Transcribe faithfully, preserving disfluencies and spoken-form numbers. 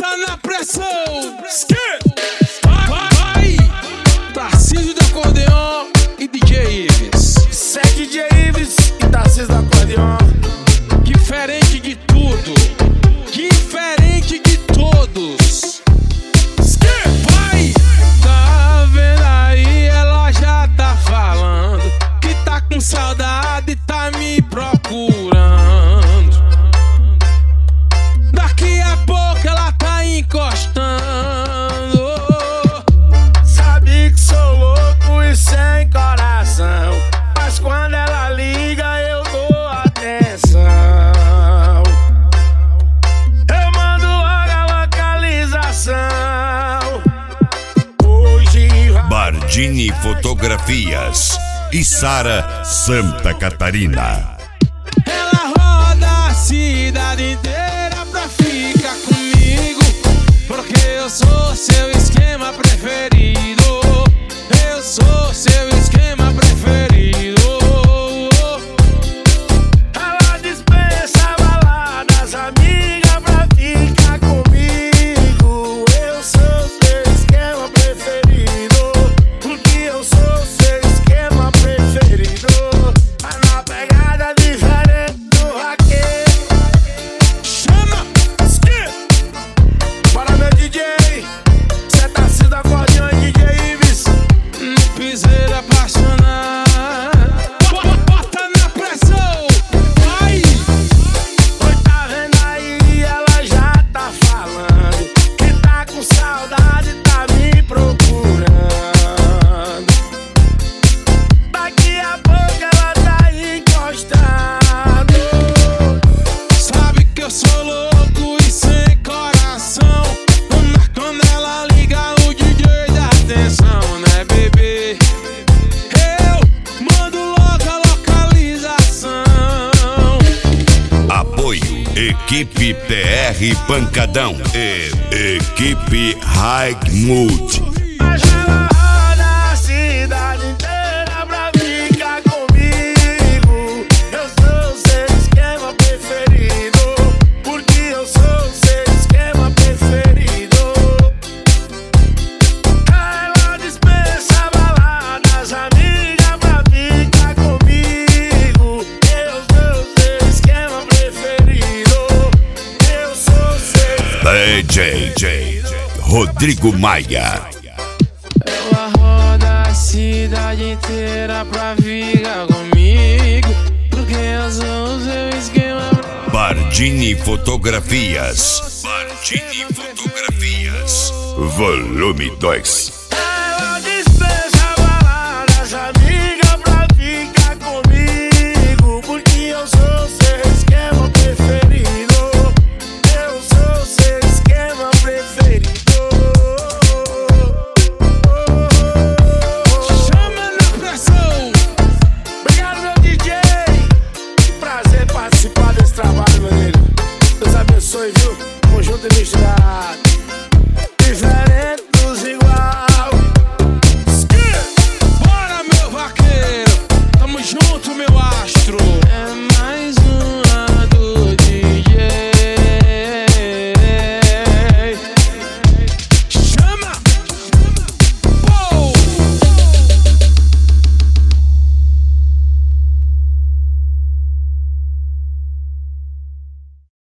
Bota na pressão. Vai, vai. Tarcísio do acordeon e D J Ives. Segue D J Ives e Tarcísio do acordeon. Diferente de tudo, diferente de todos. Vai. Tá vendo aí, ela já tá falando que tá com saudade e tá me procurando. Daqui a pouco ela tá encostando. Sabe que sou louco e sem coração, mas quando ela liga eu dou atenção. Eu mando logo a localização. Hoje Bardini Fotografias e Sara, Santa Catarina. Ela roda a cidade inteira pra ficar comigo, porque eu sou seu esquema preferido. Eu sou seu esquema preferido. ela dispensa baladas, amiga, pra ficar comigo. Eu sou seu esquema preferido, porque eu sou seu esquema preferido. Tá na pegada diferente do raquete. Chama! Bora meu D J, cê tá se do acordeão e D J Ives. No piseiro apaixonado. Bota na pressão. Vai! Oi, tá vendo aí, ela já tá falando que tá com saudade, tá me procurando. Daqui a pouco ela tá encostando. Sabe que eu sou louco e sem coração, mas quando ela liga o D J dá atenção, né, bebê? Eu mando logo a localização. Apoio Equipe T R Pancadão e Equipe High Mood. Mas ela roda a cidade inteira pra ficar comigo. Eu sou seu esquema preferido, porque eu sou seu esquema preferido. Ela dispensa baladas, amiga, pra ficar comigo. Eu sou seu esquema preferido. Eu sou seu D J Rodrigo Maia. Ela roda a cidade inteira pra ficar comigo, porque eu sou seu esquema. Bardini Fotografias. Bardini Fotografias. Volume dois. Ela dispensa baladas, amiga, pra ficar comigo, porque eu sou seu esquema preferido. Eu sou seu esquema preferido. Chama na pressão. Obrigado, meu D J. Que prazer participar desse trabalho, meu amigo. Deus abençoe, viu? Tamo junto e misturado.